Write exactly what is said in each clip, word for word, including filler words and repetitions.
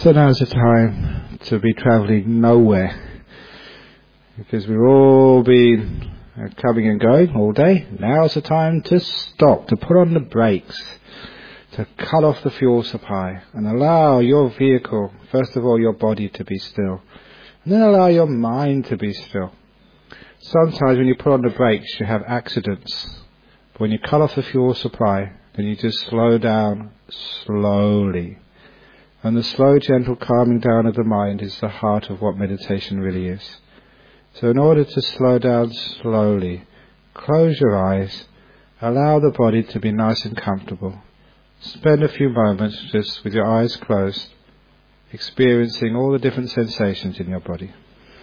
So now's the time to be travelling nowhere, because we've all been uh, coming and going all day. Now's the time to stop, to put on the brakes, to cut off the fuel supply and allow your vehicle, first of all your body, to be still, and then allow your mind to be still. Sometimes when you put on the brakes you have accidents, but when you cut off the fuel supply then you just slow down slowly. And the slow, gentle calming down of the mind is the heart of what meditation really is. So in order to slow down slowly, close your eyes, allow the body to be nice and comfortable. Spend a few moments just with your eyes closed, experiencing all the different sensations in your body.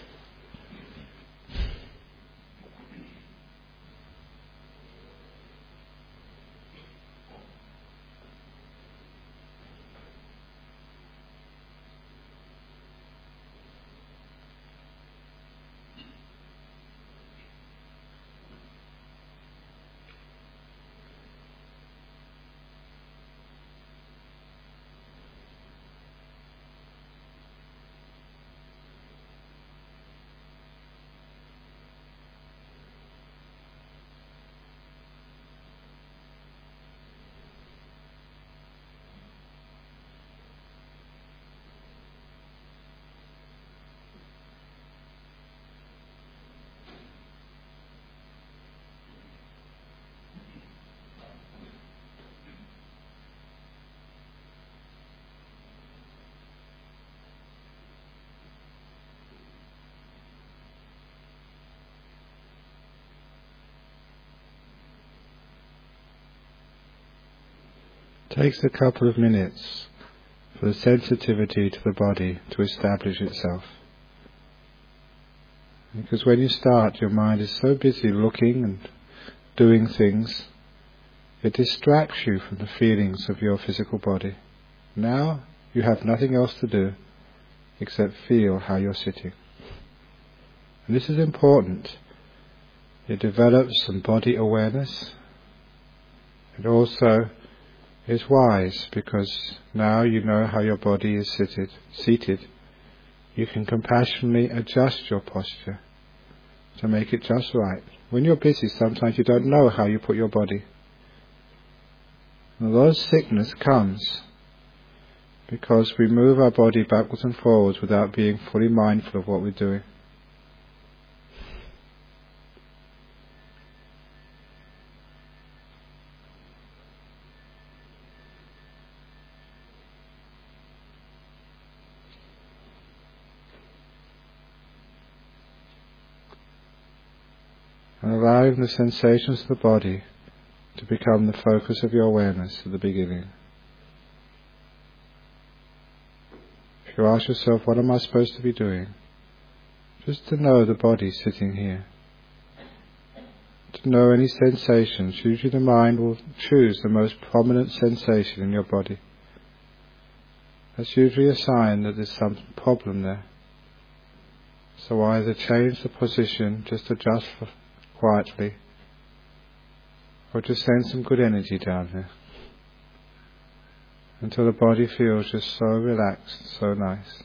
It takes a couple of minutes for the sensitivity to the body to establish itself. Because when you start, your mind is so busy looking and doing things, it distracts you from the feelings of your physical body. Now you have nothing else to do except feel how you're sitting. And this is important. It develops some body awareness. It also is wise, because now you know how your body is seated. seated. You can compassionately adjust your posture to make it just right. When you're busy, sometimes you don't know how you put your body. And a lot of sickness comes because we move our body backwards and forwards without being fully mindful of what we're doing. And allowing the sensations of the body to become the focus of your awareness at the beginning. If you ask yourself, what am I supposed to be doing? Just to know the body sitting here. To know any sensations. Usually the mind will choose the most prominent sensation in your body. That's usually a sign that there's some problem there. So either change the position, just adjust for quietly, or just send some good energy down there until the body feels just so relaxed, so nice.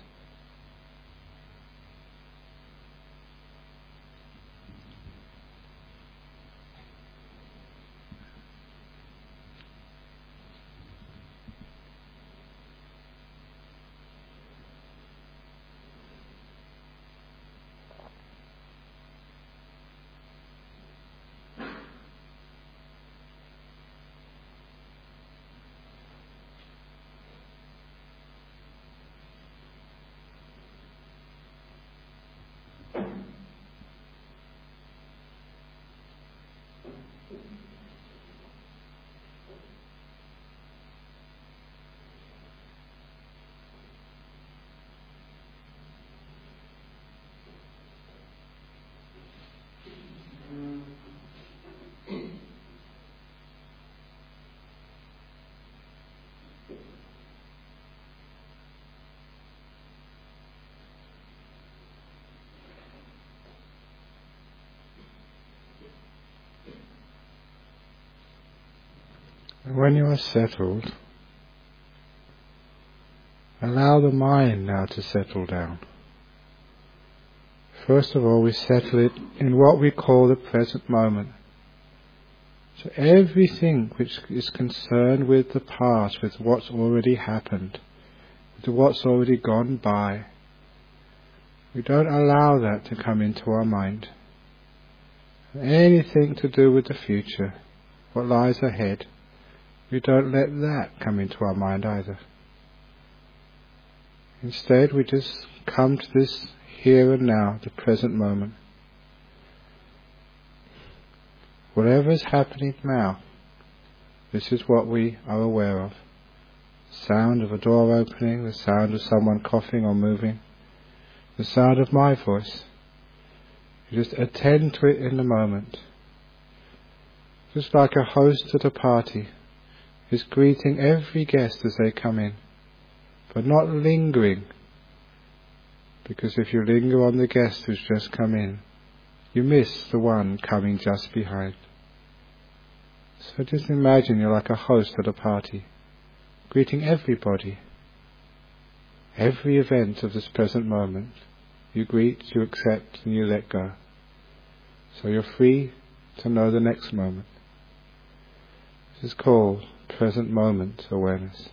And when you are settled, Allow the mind now to settle down. First of all, we settle it in what we call the present moment. So everything which is concerned with the past, with what's already happened, with what's already gone by, we don't allow that to come into our mind. Anything to do with the future, what lies ahead, we don't let that come into our mind either. Instead, we just come to this here and now, the present moment. Whatever is happening now, this is what we are aware of. The sound of a door opening, the sound of someone coughing or moving, the sound of my voice. You just attend to it in the moment. Just like a host at a party is greeting every guest as they come in, but not lingering. Because if you linger on the guest who's just come in, you miss the one coming just behind. So just imagine you're like a host at a party, greeting everybody. Every event of this present moment, you greet, you accept, and you let go. So you're free to know the next moment. This is called present moment awareness.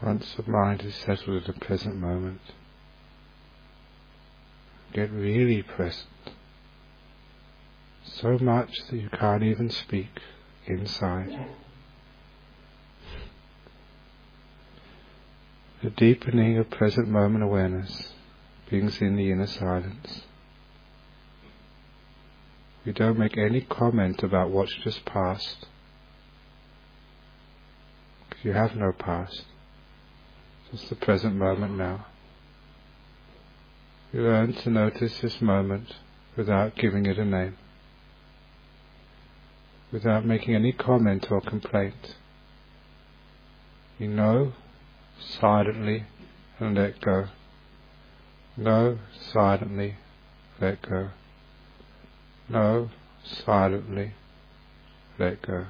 Once the mind is settled in the present moment, get really present, so much that you can't even speak inside. The deepening of present moment awareness brings in the inner silence. We don't make any comment about what's just passed, because you have no past. Just the present moment now. You learn to notice this moment without giving it a name, without making any comment or complaint. You know silently and let go. Know silently, let go. Know silently, let go.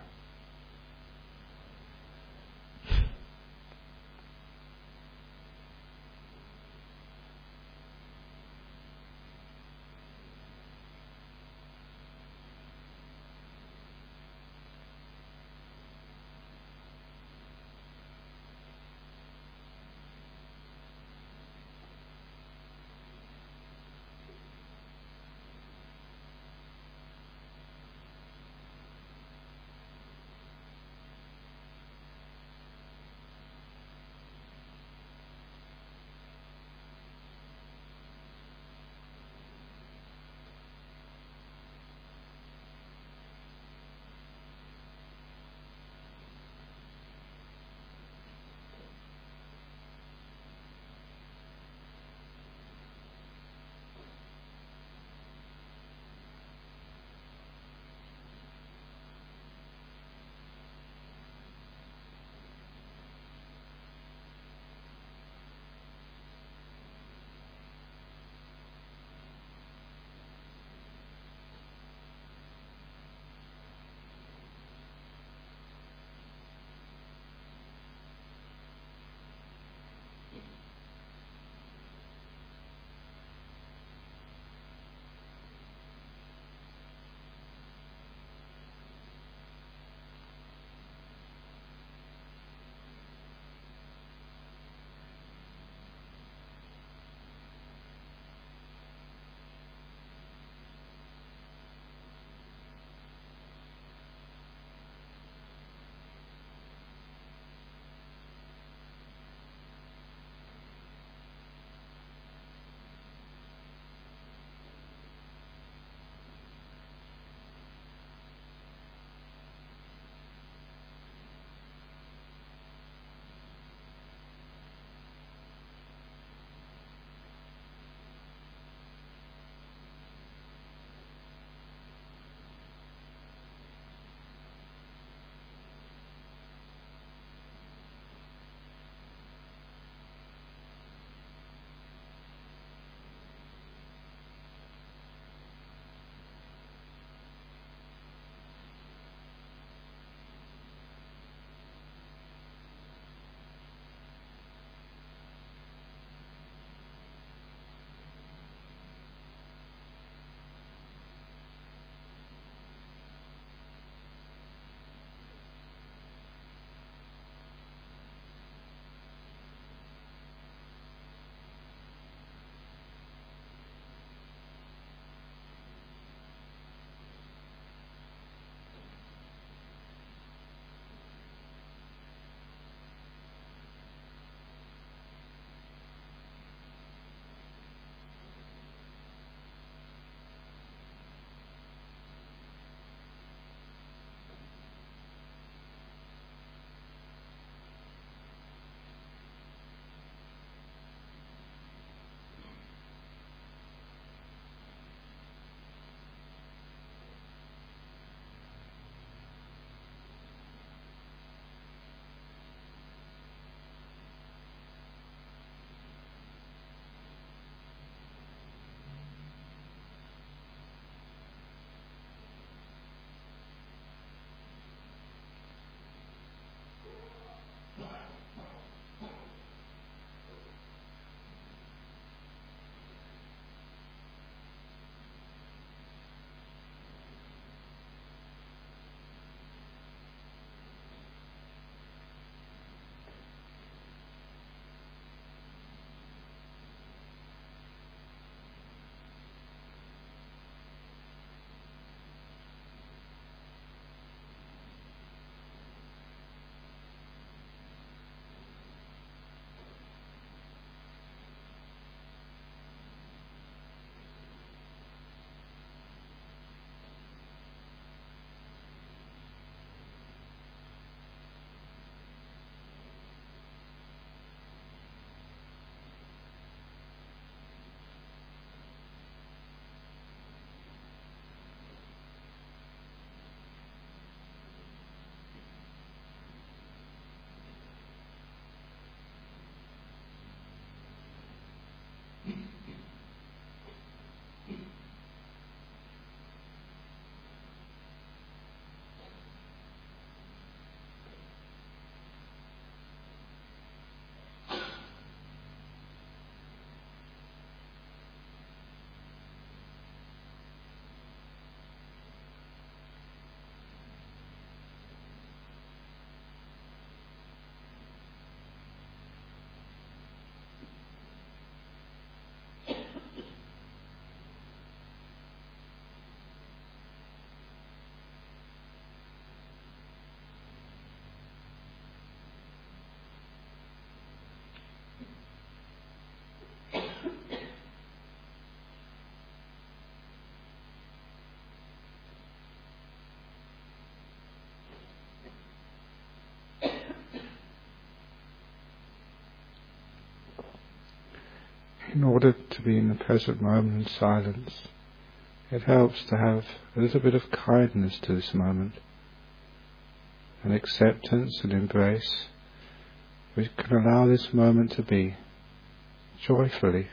in order to be in the present moment in silence, it helps to have a little bit of kindness to this moment, and acceptance and embrace, which can allow this moment to be joyfully.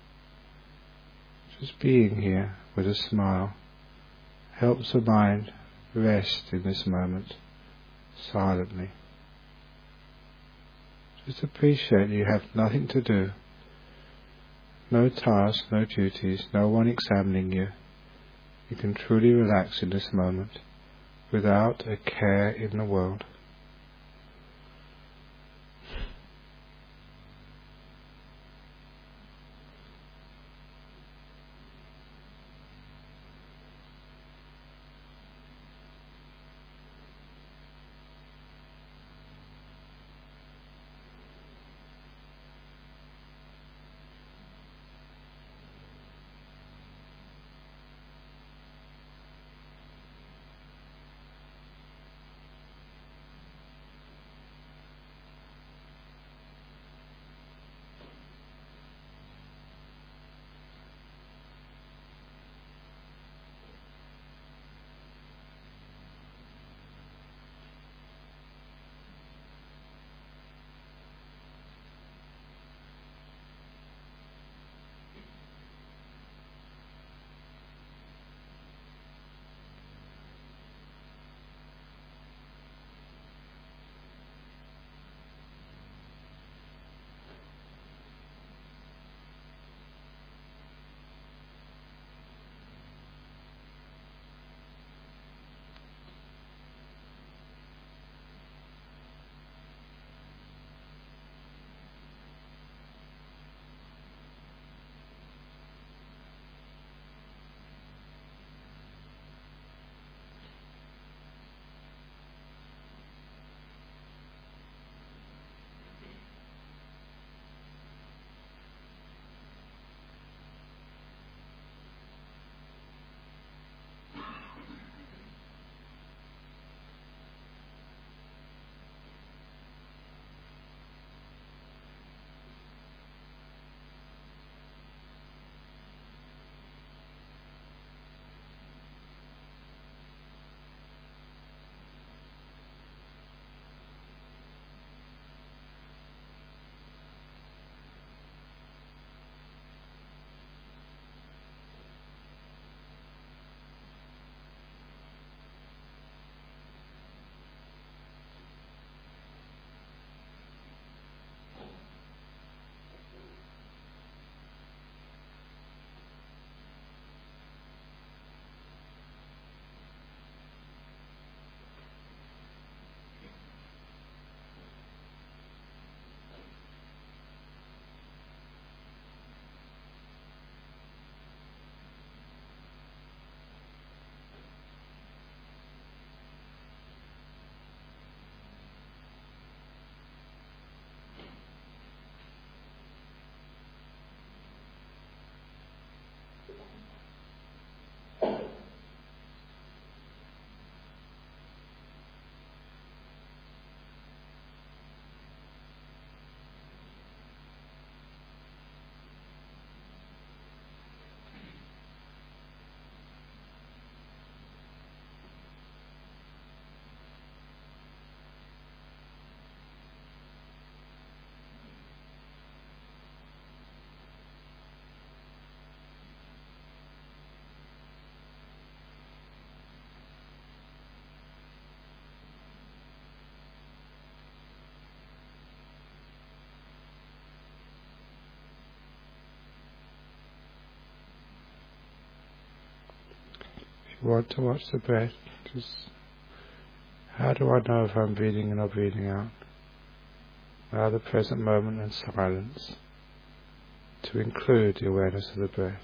Just being here with a smile helps the mind rest in this moment silently. Just appreciate you have nothing to do, no tasks, no duties, no one examining you. You can truly relax in this moment without a care in the world. You want to watch the breath, just how do I know if I'm breathing in or breathing out? Allow the present moment and silence to include the awareness of the breath.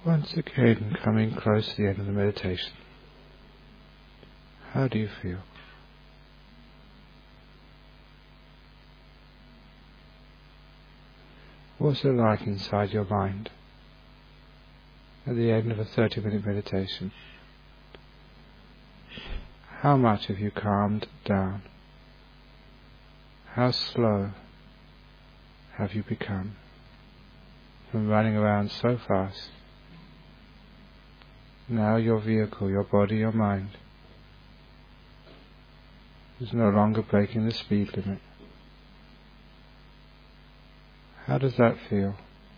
Once again, coming close to the end of the meditation. How do you feel? What's it like inside your mind at the end of a thirty minute meditation? How much have you calmed down? How slow have you become from running around so fast? Now your vehicle, your body, your mind is no longer breaking the speed limit. How does that feel?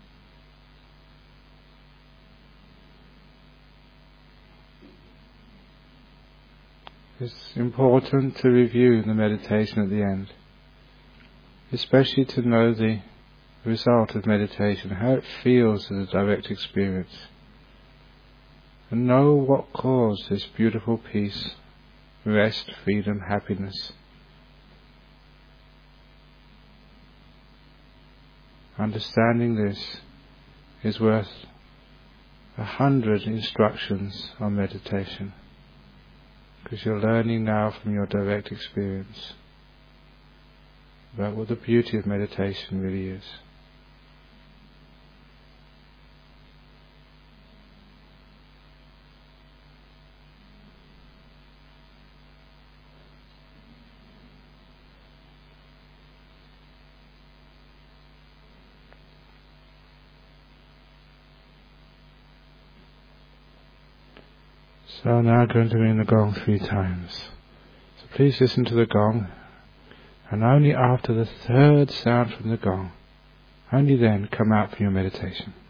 It's important to review the meditation at the end, especially to know the result of meditation, how it feels as a direct experience, and know what caused this beautiful peace, rest, freedom, happiness. Understanding this is worth a hundred instructions on meditation, because you're learning now from your direct experience about what the beauty of meditation really is. So now I'm going to ring the gong three times. So please listen to the gong, and only after the third sound from the gong, only then come out for your meditation.